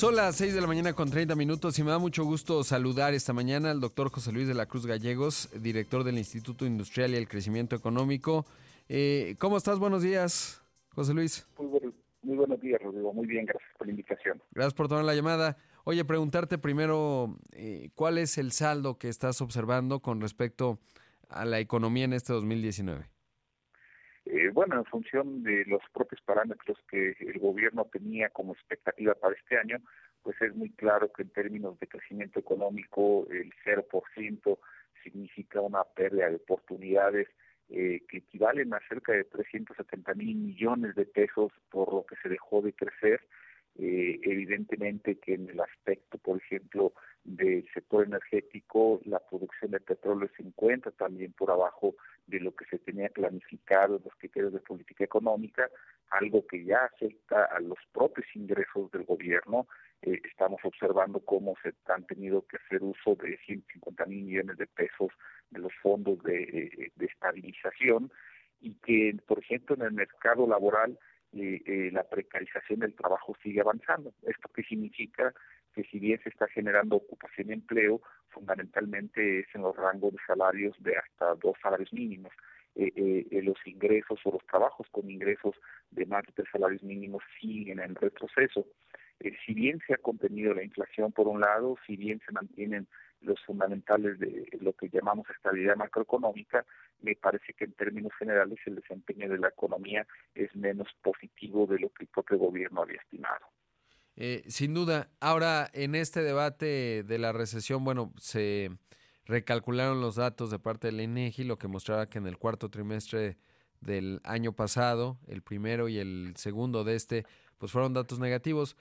Son las 6 de la mañana con 30 minutos y me da mucho gusto saludar esta mañana al doctor José Luis de la Cruz Gallegos, director del Instituto Industrial y el Crecimiento Económico. ¿Cómo estás? Buenos días, José Luis. Muy buenos días, Rodrigo. Muy bien, gracias por la invitación. Gracias por tomar la llamada. Oye, preguntarte primero, ¿cuál es el saldo que estás observando con respecto a la economía en este 2019? Bueno, en función de los propios parámetros que el gobierno tenía como expectativa para este año, pues es muy claro que en términos de crecimiento económico el 0% significa una pérdida de oportunidades que equivalen a cerca de 370,000 millones de pesos por lo que se dejó de crecer. Evidentemente que en el aspecto, por ejemplo, del sector energético, la producción de petróleo se encuentra también por abajo de lo que se tenía planificado en los criterios de política económica, algo que ya afecta a los propios ingresos del gobierno. Estamos observando cómo se han tenido que hacer uso de 150,000 millones de pesos de los fondos de estabilización y que, por ejemplo, en el mercado laboral la precarización del trabajo sigue avanzando. ¿Esto qué significa? Que si bien se está generando ocupación y empleo, fundamentalmente es en los rangos de salarios de hasta 2 salarios mínimos. Los ingresos o los trabajos con ingresos de más de 3 salarios mínimos siguen en retroceso. Si bien se ha contenido la inflación por un lado, si bien se mantienen los fundamentales de lo que llamamos estabilidad macroeconómica, me parece que en términos generales el desempeño de la economía es menos positivo de lo que el propio gobierno había estimado. Sin duda. Ahora, en este debate de la recesión, bueno, se recalcularon los datos de parte del INEGI, lo que mostraba que en el cuarto trimestre del año pasado, el primero y el segundo de este, pues fueron datos negativos.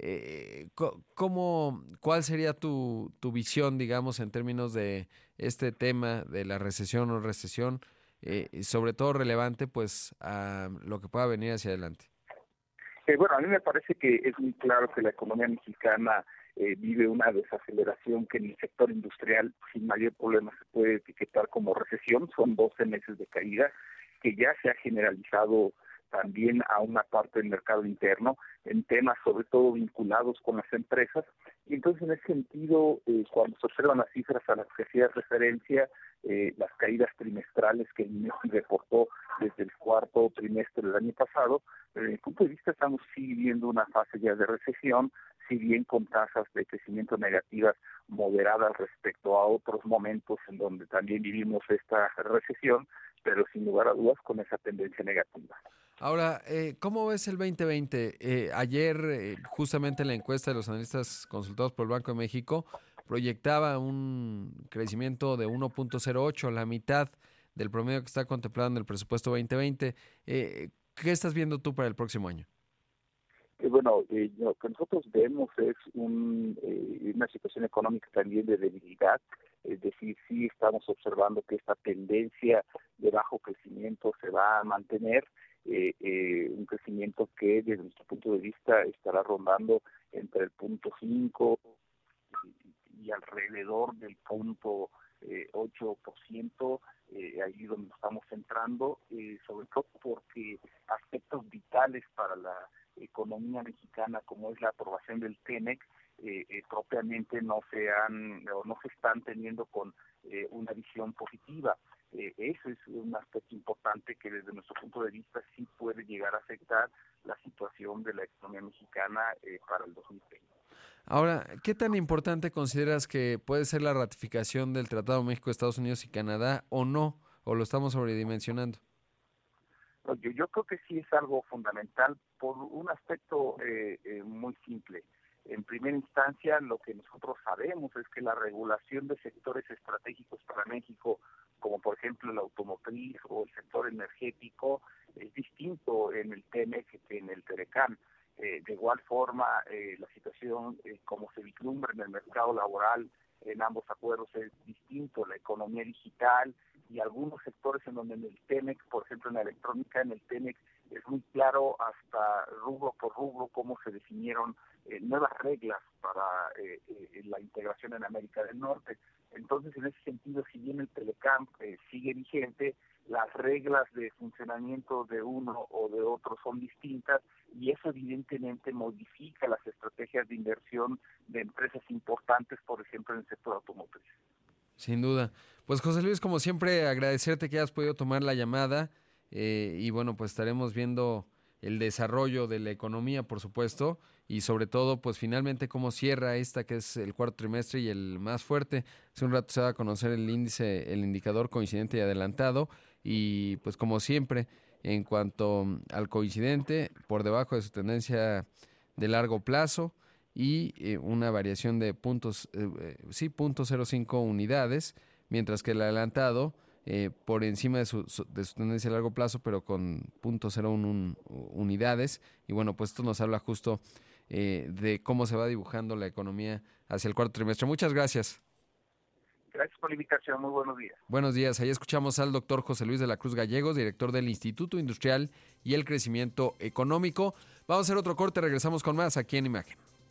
¿Cuál sería tu visión, digamos, en términos de este tema de la recesión o recesión, sobre todo relevante, pues, a lo que pueda venir hacia adelante? Bueno, a mí me parece que es muy claro que la economía mexicana vive una desaceleración que en el sector industrial sin mayor problema se puede etiquetar como recesión. Son 12 meses de caída que ya se ha generalizado también a una parte del mercado interno en temas sobre todo vinculados con las empresas. Y entonces en ese sentido, cuando se observan las cifras a las que hacía referencia, las caídas trimestrales que el INEGI reportó desde el cuarto trimestre del año pasado, desde mi punto de vista estamos sí viviendo una fase ya de recesión, si bien con tasas de crecimiento negativas moderadas respecto a otros momentos en donde también vivimos esta recesión, pero sin lugar a dudas con esa tendencia negativa. Ahora, ¿cómo ves el 2020? Ayer, justamente la encuesta de los analistas consultados por el Banco de México proyectaba un crecimiento de 1.08, la mitad del promedio que está contemplado en el presupuesto 2020. ¿Qué estás viendo tú para el próximo año? Bueno, lo que nosotros vemos es una situación económica también de debilidad, es decir, sí estamos observando que esta tendencia de bajo crecimiento se va a mantener, un crecimiento que desde nuestro punto de vista estará rondando entre el 0.5 y alrededor del 0.8%, ahí donde estamos entrando, sobre todo porque aspectos vitales para la economía mexicana, como es la aprobación del TEMEC, propiamente no se están teniendo con una visión positiva. Eso es un aspecto importante que desde nuestro punto de vista sí puede llegar a afectar la situación de la economía mexicana para el 2020. Ahora, ¿qué tan importante consideras que puede ser la ratificación del Tratado México, Estados Unidos y Canadá o no? ¿O lo estamos sobredimensionando? Yo creo que sí es algo fundamental por un aspecto muy simple. En primera instancia, lo que nosotros sabemos es que la regulación de sectores estratégicos para México, como por ejemplo el automotriz o el sector energético, es distinto en el TEMEC que en el TERECAN. De igual forma, la situación como se vislumbra en el mercado laboral en ambos acuerdos es distinto. La economía digital y algunos sectores en donde en el TEMEC, por ejemplo en la electrónica, en el TEMEC es muy claro hasta rubro por rubro cómo se definieron nuevas reglas para la integración en América del Norte. Entonces, en ese sentido, si bien el Telecam sigue vigente, las reglas de funcionamiento de uno o de otro son distintas y eso evidentemente modifica las estrategias de inversión de empresas importantes, por ejemplo, en el sector automotriz. Sin duda. Pues José Luis, como siempre, agradecerte que hayas podido tomar la llamada y bueno, pues estaremos viendo el desarrollo de la economía, por supuesto, y sobre todo, pues finalmente cómo cierra esta que es el cuarto trimestre y el más fuerte. Hace un rato se va a conocer el índice, el indicador coincidente y adelantado y pues como siempre, en cuanto al coincidente, por debajo de su tendencia de largo plazo y una variación de puntos, sí, 0.05 unidades, mientras que el adelantado por encima de su tendencia a largo plazo, pero con 0.01 unidades. Y bueno, pues esto nos habla justo de cómo se va dibujando la economía hacia el cuarto trimestre. Muchas gracias. Gracias por la invitación, muy buenos días. Buenos días, ahí escuchamos al doctor José Luis de la Cruz Gallegos, director del Instituto Industrial y el Crecimiento Económico. Vamos a hacer otro corte, regresamos con más aquí en Imagen.